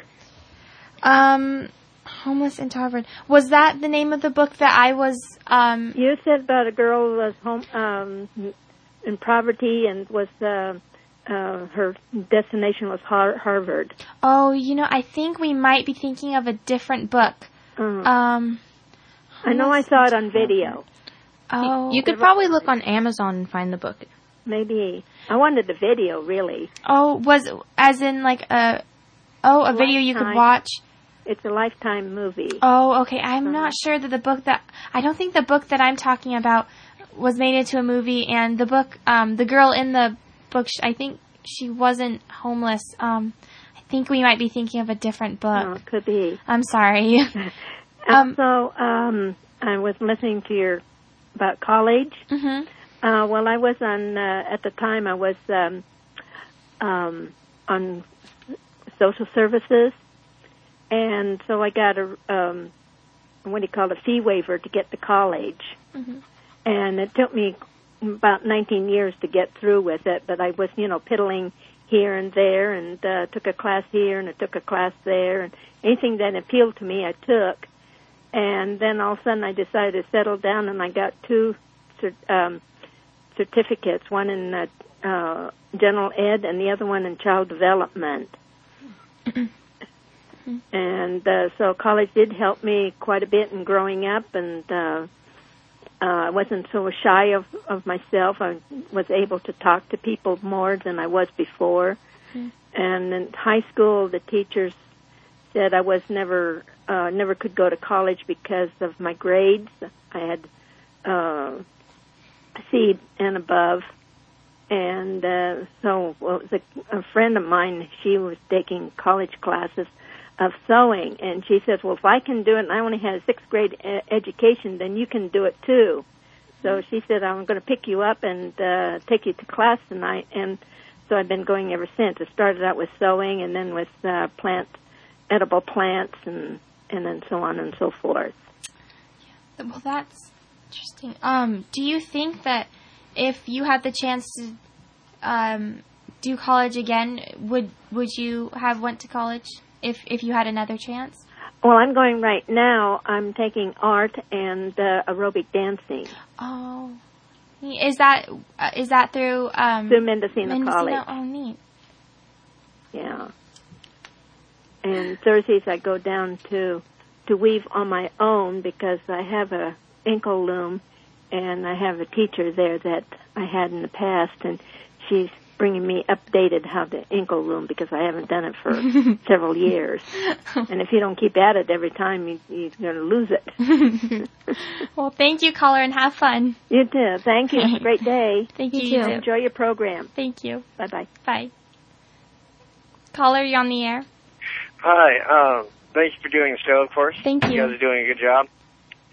Homeless and to Harvard. Was that the name of the book that I was... You said about a girl who was in poverty and was... her destination was Harvard. Oh, I think we might be thinking of a different book. I know I saw it on video. Oh. You could probably look on Amazon and find the book. Maybe. I wanted the video, really. Oh, as in like a video you could watch? It's a Lifetime movie. Oh, okay. I'm not sure that I don't think the book that I'm talking about was made into a movie, and the book, the girl in the book, I think she wasn't homeless. I think we might be thinking of a different book. Oh, could be. I'm sorry. Also, I was listening to about college. Mm-hmm. Well, I was on, at the time I was on social services, and so I got a fee waiver to get to college. Mm-hmm. And it took me about 19 years to get through with it, but I was, piddling here and there, and took a class here and I took a class there, and anything that appealed to me I took. And then all of a sudden I decided to settle down, and I got two certificates, one in general ed and the other one in child development. And so college did help me quite a bit in growing up, and I wasn't so shy of myself. I was able to talk to people more than I was before. Mm-hmm. And in high school, the teachers said I was never could go to college because of my grades. I had C and above. And so it was a friend of mine, she was taking college classes of sewing, and she says, well, if I can do it and I only had a sixth grade education, then you can do it too. So she said, I'm going to pick you up and take you to class tonight. And so I've been going ever since. I started out with sewing, and then with edible plants, and then so on and so forth. Well, that's interesting. Do you think that if you had the chance to do college again, would you have went to college if you had another chance? Well, I'm going right now. I'm taking art and aerobic dancing. Oh, is that through Mendocino College? Oh, neat. Yeah. And Thursdays I go down to weave on my own because I have a ankle loom, and I have a teacher there that I had in the past, and she's bringing me updated how to ankle loom because I haven't done it for several years. And if you don't keep at it every time, you're going to lose it. Well, thank you, caller, and have fun. You too. Thank you. Have a great day. Thank you too. Enjoy your program. Thank you. Bye-bye. Bye. Caller, you on the air? Hi. Thanks for doing the show, of course. Thank you. You guys are doing a good job.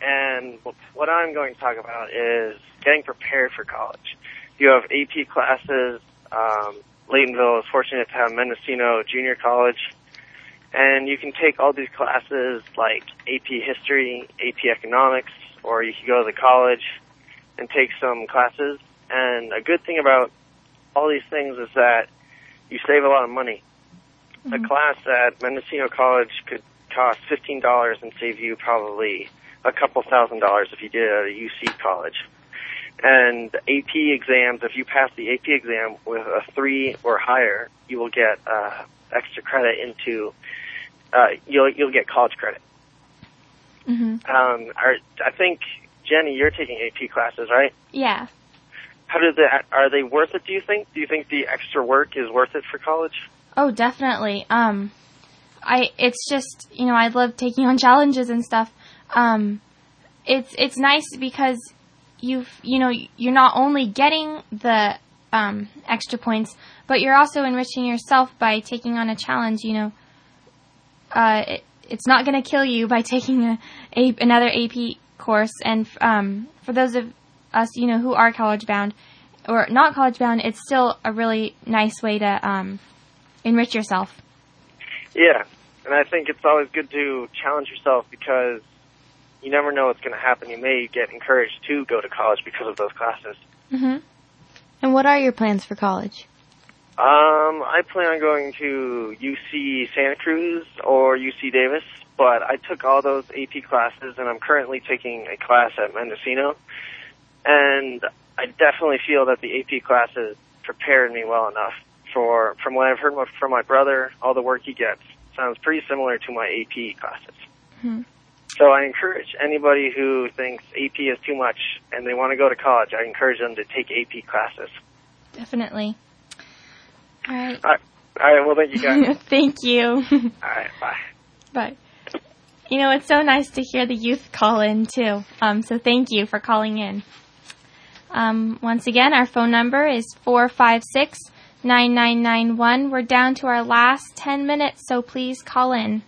and what I'm going to talk about is getting prepared for college. You have AP classes. Laytonville is fortunate to have Mendocino Junior College, and you can take all these classes like AP History, AP Economics, or you can go to the college and take some classes. And a good thing about all these things is that you save a lot of money. A class at Mendocino College could cost $15 and save you probably a couple $1,000s if you did it at a UC college. And AP exams, if you pass the AP exam with a 3 or higher, you will get extra credit into, you'll get college credit. I think, Jenny, you're taking AP classes, right? Yeah. Are they worth it, do you think? Do you think the extra work is worth it for college? Oh, definitely. It's just, I love taking on challenges and stuff. It's nice because you're not only getting the extra points, but you're also enriching yourself by taking on a challenge. It's not going to kill you by taking another AP course. And for those of us, who are college bound or not college bound, it's still a really nice way to enrich yourself. Yeah, and I think it's always good to challenge yourself because you never know what's going to happen. You may get encouraged to go to college because of those classes. And what are your plans for college? I plan on going to UC Santa Cruz or UC Davis, but I took all those AP classes, and I'm currently taking a class at Mendocino. And I definitely feel that the AP classes prepared me well enough from what I've heard from my brother. All the work he gets sounds pretty similar to my AP classes. So I encourage anybody who thinks AP is too much and they want to go to college, I encourage them to take AP classes. Definitely. All right. All right, well, thank you guys. Thank you. All right, bye. Bye. It's so nice to hear the youth call in, too. So thank you for calling in. Once again, our phone number is 456-9991. We're down to our last 10 minutes, so please call in.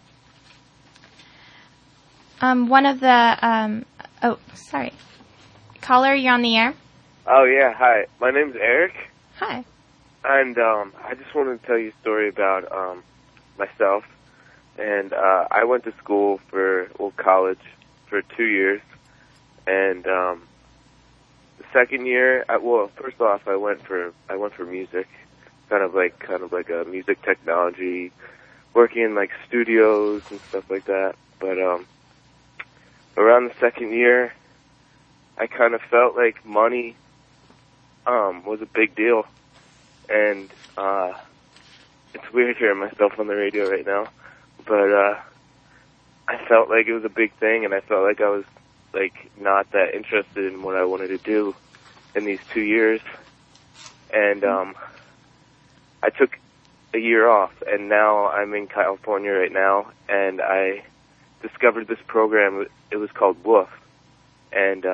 Caller, you're on the air. Oh, yeah, hi. My name's Eric. Hi. And I just wanted to tell you a story about myself. And I went to school college for 2 years. And the second year, first off, I went for music, kind of like a music technology, working in like studios and stuff like that. But around the second year, I kind of felt like money was a big deal. And it's weird hearing myself on the radio right now, but I felt like it was a big thing, and I felt like I was like not that interested in what I wanted to do in these 2 years. And I took a year off, and now I'm in California right now, and I discovered this program. It was called WOOF, and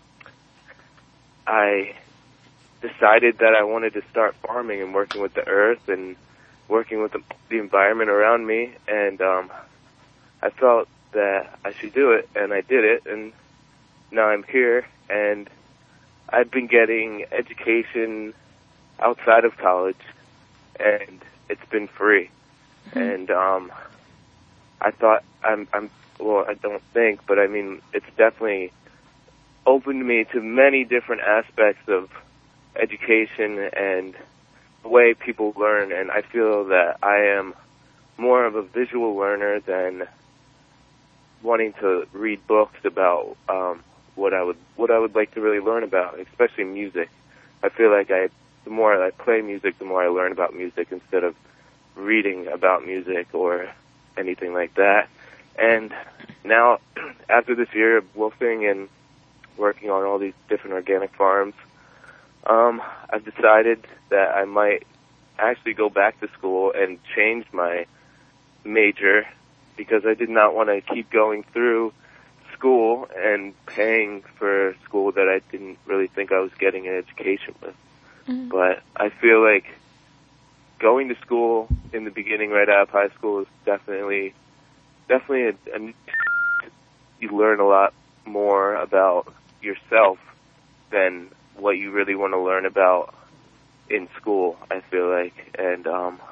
I decided that I wanted to start farming and working with the earth and working with the environment around me, and I felt that I should do it, and I did it, and now I'm here, and I've been getting education outside of college, and it's been free. And I thought I don't think, but I mean, it's definitely opened me to many different aspects of education and the way people learn, and I feel that I am more of a visual learner than wanting to read books about what I would like to really learn about, especially music. I feel like the more I play music, the more I learn about music instead of reading about music or anything like that. And now, after this year of woofing and working on all these different organic farms, I've decided that I might actually go back to school and change my major, because I did not want to keep going through school and paying for school that I didn't really think I was getting an education with. But I feel like going to school in the beginning right out of high school is definitely you learn a lot more about yourself than what you really want to learn about in school, I feel like. And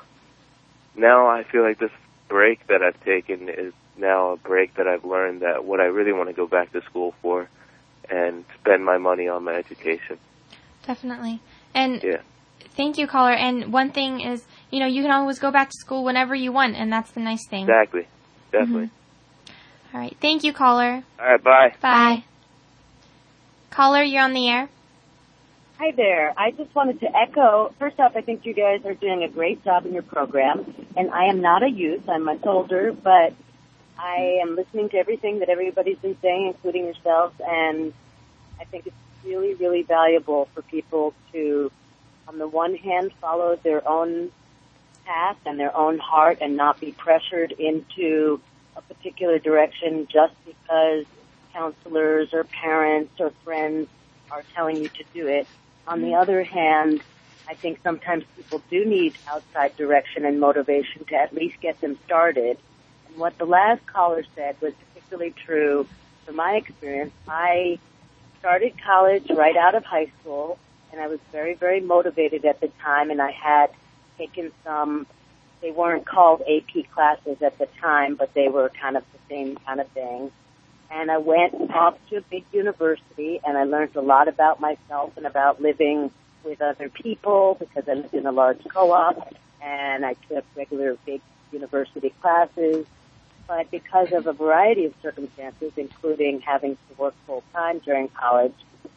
now I feel like this break that I've taken is now a break that I've learned that what I really want to go back to school for and spend my money on my education. Definitely. And thank you, caller. And one thing is, you know, you can always go back to school whenever you want, and that's the nice thing. Exactly. Definitely. All right. Thank you, caller. All right, bye. Bye. Caller, you're on the air. Hi there. I just wanted to echo, first off, I think you guys are doing a great job in your program, and I am not a youth. I'm much older, but I am listening to everything that everybody's been saying, including yourselves, and I think it's really, really valuable for people to, on the one hand, follow their own path and their own heart and not be pressured into a particular direction just because counselors or parents or friends are telling you to do it. On the other hand, I think sometimes people do need outside direction and motivation to at least get them started. And what the last caller said was particularly true from my experience. I started college right out of high school, and I was very, very motivated at the time, and I had taken some, they weren't called AP classes at the time, but they were kind of the same kind of thing. And I went off to a big university, and I learned a lot about myself and about living with other people because I lived in a large co-op, and I took regular big university classes. But because of a variety of circumstances, including having to work full-time during college,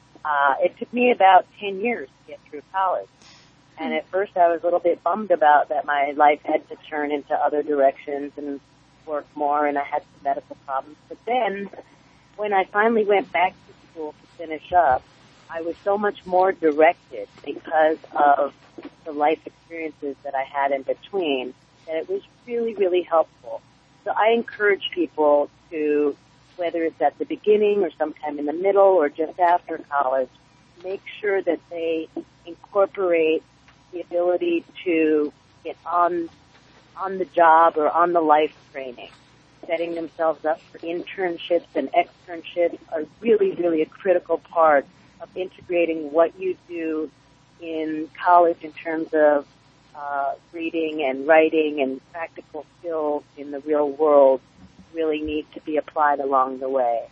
it took me about 10 years to get through college. And at first I was a little bit bummed about that my life had to turn into other directions and work more, and I had some medical problems. But then, when I finally went back to school to finish up, I was so much more directed because of the life experiences that I had in between that it was really, really helpful. So I encourage people to, whether it's at the beginning or sometime in the middle or just after college, make sure that they incorporate the ability to get on the job or on the life training. Setting themselves up for internships and externships are really, really a critical part of integrating what you do in college in terms of reading and writing and practical skills in the real world really need to be applied along the way.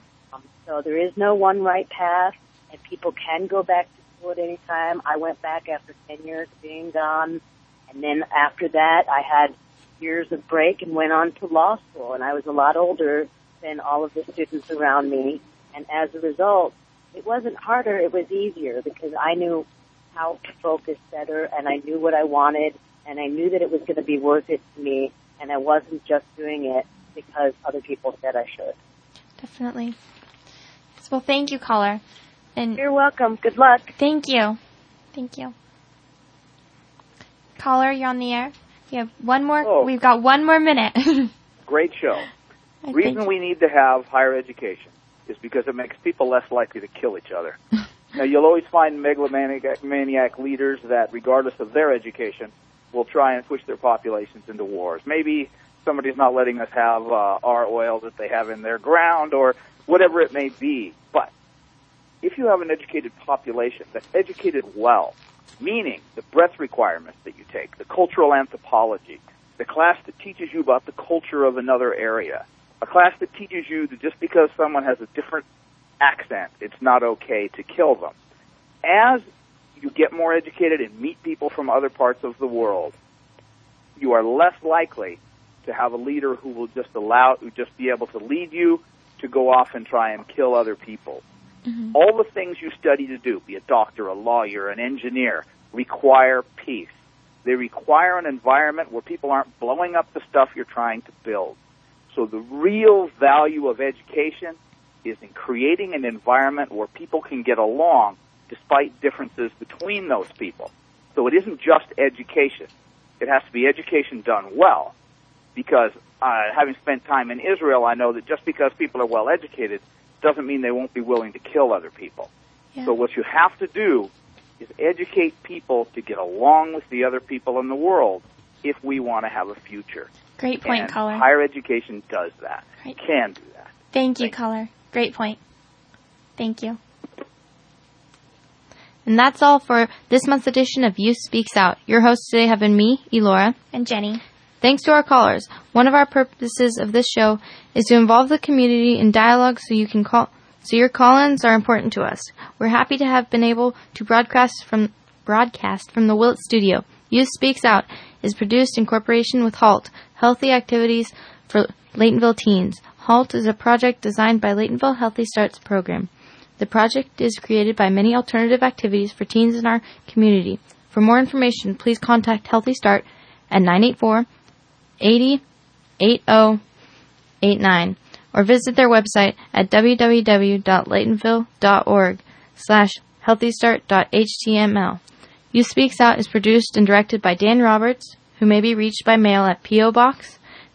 So there is no one right path, and people can go back to school at any time. I went back after 10 years being gone, and then after that I had years of break and went on to law school, and I was a lot older than all of the students around me, and as a result, it wasn't harder, it was easier because I knew how to focus better, and I knew what I wanted, and I knew that it was going to be worth it to me, and I wasn't just doing it because other people said I should. Definitely. Yes, well, thank you, caller. And you're welcome. Good luck. Thank you. Thank you. Caller, you're on the air. You have one more. Oh. We've got one more minute. Great show. The reason we need to have higher education is because it makes people less likely to kill each other. Now, you'll always find megalomaniac leaders that, regardless of their education, will try and push their populations into wars. Maybe somebody's not letting us have our oil that they have in their ground or whatever it may be. But if you have an educated population that's educated well, meaning the breadth requirements that you take, the cultural anthropology, the class that teaches you about the culture of another area, a class that teaches you that just because someone has a different accent, it's not okay to kill them. As you get more educated and meet people from other parts of the world, you are less likely to have a leader who will just be able to lead you to go off and try and kill other people. All the things you study to do, be a doctor, a lawyer, an engineer, require peace. They require an environment where people aren't blowing up the stuff you're trying to build. So the real value of education is in creating an environment where people can get along despite differences between those people. So it isn't just education. It has to be education done well. Because having spent time in Israel, I know that just because people are well educated doesn't mean they won't be willing to kill other people. Yeah. So what you have to do is educate people to get along with the other people in the world if we want to have a future. Great point, and caller. Higher education does that. Right. Can do that. Thank you, caller. Great point. Thank you. And that's all for this month's edition of Youth Speaks Out. Your hosts today have been me, Elora. And Jenny. Thanks to our callers. One of our purposes of this show is to involve the community in dialogue so your call-ins are important to us. We're happy to have been able to broadcast from the Willett Studio. Youth Speaks Out is produced in cooperation with HALT, Healthy Activities for Laytonville Teens. HALT is a project designed by Laytonville Healthy Starts program. The project is created by many alternative activities for teens in our community. For more information, please contact Healthy Start at 984-80-8089 or visit their website at www.laytonville.org/healthystart.html. Youth Speaks Out is produced and directed by Dan Roberts, who may be reached by mail at P.O. Box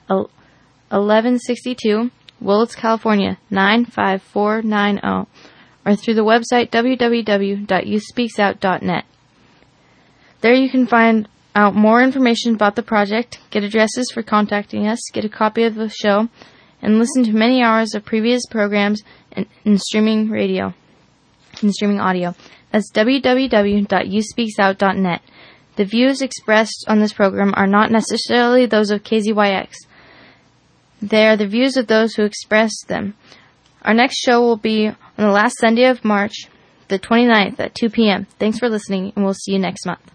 1162, Willits, California 95490, or through the website www.youthspeaksout.net. There you can find out more information about the project, get addresses for contacting us, get a copy of the show, and listen to many hours of previous programs in streaming audio. That's www.youthspeaksout.net. The views expressed on this program are not necessarily those of KZYX. They are the views of those who express them. Our next show will be on the last Sunday of March, the 29th at 2 p.m. Thanks for listening, and we'll see you next month.